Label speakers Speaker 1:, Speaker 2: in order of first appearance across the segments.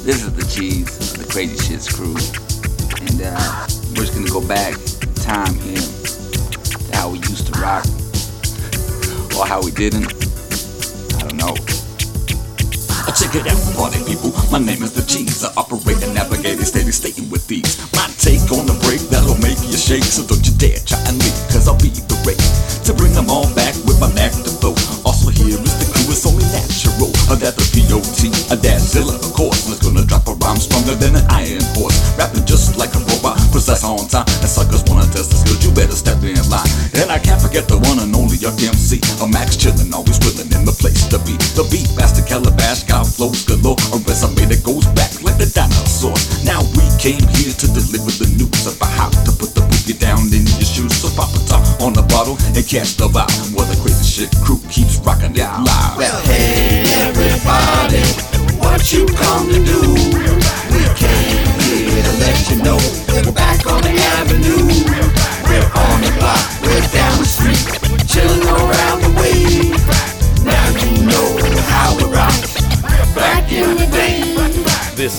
Speaker 1: This is the Cheese of the Crazy Shits crew, and we're just gonna go back in time here to how we used to rock, or how we didn't. I don't know.
Speaker 2: Check it out, party people. My name is the Cheese. I operate and navigate a steady stating with these. My take on the break that'll make you shake. So don't you dare try and leave, cause I'll be the rate to bring them all back with my Mac to flow. Also here is the crew, it's only natural that the P.O.T. a Dadzilla, of course, is gonna drop a rhyme stronger than an iron horse. Rapping just like a robot, precise on time. And suckers wanna test the skills, you better step in line. And I can't forget the one and only Yuck MC. A Max chillin', always willin' in the place to be. The beat bastard Calabash got flows galore, a resume that goes back like the dinosaurs. Now we came here to deliver the news about how to put the boogie down in your shoes. So pop a top on the bottle and catch the vibe, while the Crazy Shit crew keeps rocking it live.
Speaker 3: Well, hey everybody, what you come to do? We came here to let you know we're back on the avenue. We're on the block, we're down the street, chillin' around the way. Now you know how we rock. Back in the day.
Speaker 4: This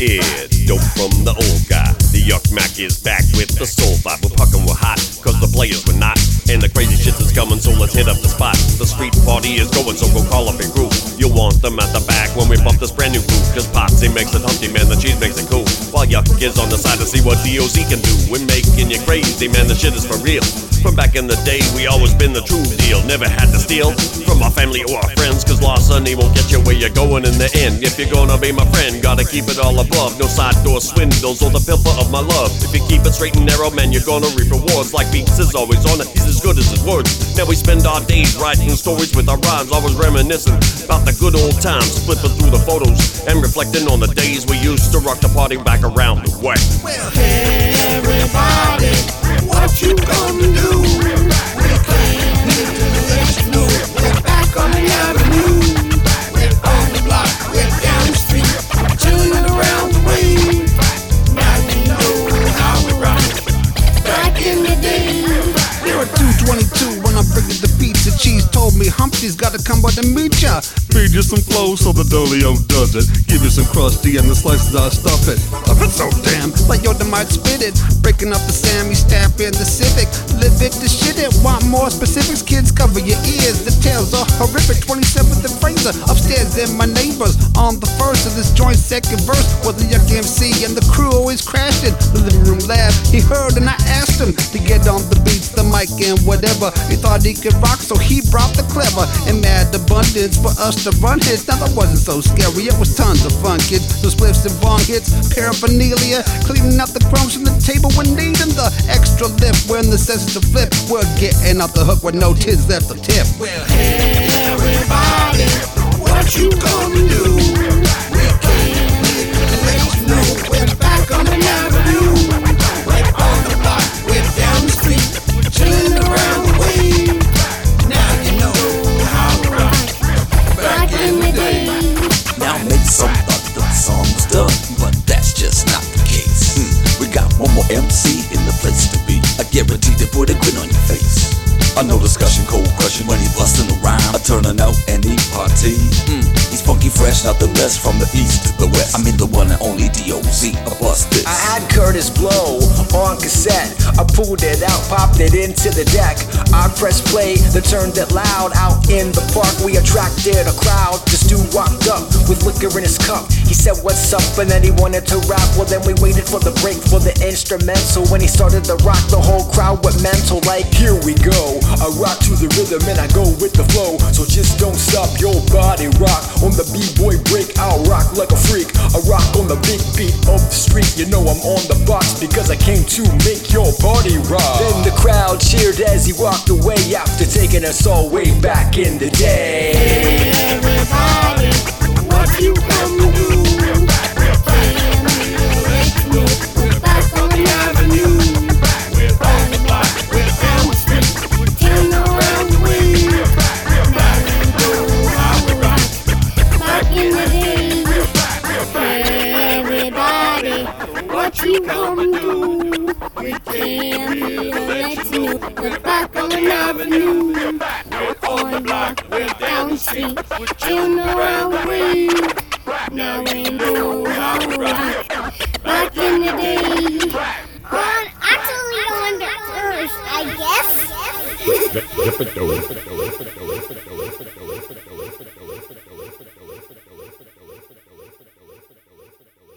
Speaker 4: is dope from the old guy. The Yuck Mac is back with the soul vibe. We're puckin', we're hot, cause the players were not. And the crazy shit is coming, so let's hit up the spot. The street party is going, so go call up your group. You'll want them at the back when we bump this brand new groove. Cause Potsy makes it humpty, man, the Cheese makes it cool. While Yuck is on the side to see what DOZ can do. We're making you crazy, man, the shit is for real. From back in the day, we always been the true deal. Never had to steal from our family or our friends, cause larceny won't get you where you're going in the end. If you're gonna be my friend, gotta keep it all above. No side door swindles or the pilfer of my love. If you keep it straight and narrow, man, you're gonna reap rewards. Like Beats is always on it, he's as good as his words. Now we spend our days writing stories with our rhymes, always reminiscing about the good old times, flipping through the photos and reflecting on the days we used to rock the party back around the way.
Speaker 3: Well, hey everybody, what you gonna do? We came here to let you know we're back on the avenue. We're on the block, we're down the street, chillin' around the way. Now you know how we rock. Back in the day.
Speaker 5: There were 222 when I bring the beats. The Cheese told me Humpty's gotta come by to meet ya. Feed you some flows so the Dolio does it. Give you some crusty and the slices I stuff it. Love it so damn, like Yoda might spit it. Breaking up the Sammy, stamp in the Civic. Live it, the shit it. Want more specifics? Kids, cover your ears. The tales are horrific. 27th and Fraser upstairs and my neighbors. On the first of this joint, second verse was the Yuck MC and the crew always crashed it. The living room lab, he heard and I asked him to get on the beats, the mic and whatever. He thought he could rock, so he brought the clever and mad abundance for us to run hits. Now that wasn't so scary, it was tons of fun, kids. The spliffs and bong hits, paraphernalia, cleaning up the crumbs from the table when needing the extra lift. When the senses to flip, we're getting off the hook with no tids left to tip.
Speaker 3: Well, hey everybody, what you gonna do? We came here to let you know we're back on the avenue. We're on the block, we're down the street, chillin' around the way. Now you know how we rock. Back in the day.
Speaker 2: Now maybe some thought the song was done, but that's just not the case. We got one more MC in the place to be. I guarantee to put a grin on your face. I know discussion, cold crushing when he bustin' around. I turnin' out any party. He's funky fresh, not the best from the east to the west. I mean the one and only DOZ, I bust this.
Speaker 6: I had Curtis Blow on cassette. I pulled it out, popped it into the deck. I pressed play, then turned it loud. Out in the park, we attracted a crowd. This dude walked up with liquor in his cup. He said, "What's up?" and then he wanted to rap. Well, then we waited for the break for the instrumental. When he started to rock, the whole crowd went mental. Like, here we go. I rock to the rhythm and I go with the flow. So just don't stop your body rock. On the b-boy break, I'll rock like a freak. I rock on the big beat of the street. You know I'm on the box because I came to make your body rock. Then the crowd cheered as he walked away after taking us all way back in the day.
Speaker 3: Hey everybody, what you gonna do? We're back on the avenue. We're on the block, we're down the street, we're chillin' around the way. Now you know how we rock. Back in the day. Hey everybody, what you gonna do? We came here to let you know we're back on the avenue. We're on the block, we're down the street, we're chillin' around the way. Now we do how we rock. Back in the day. Actually on the earth, I guess.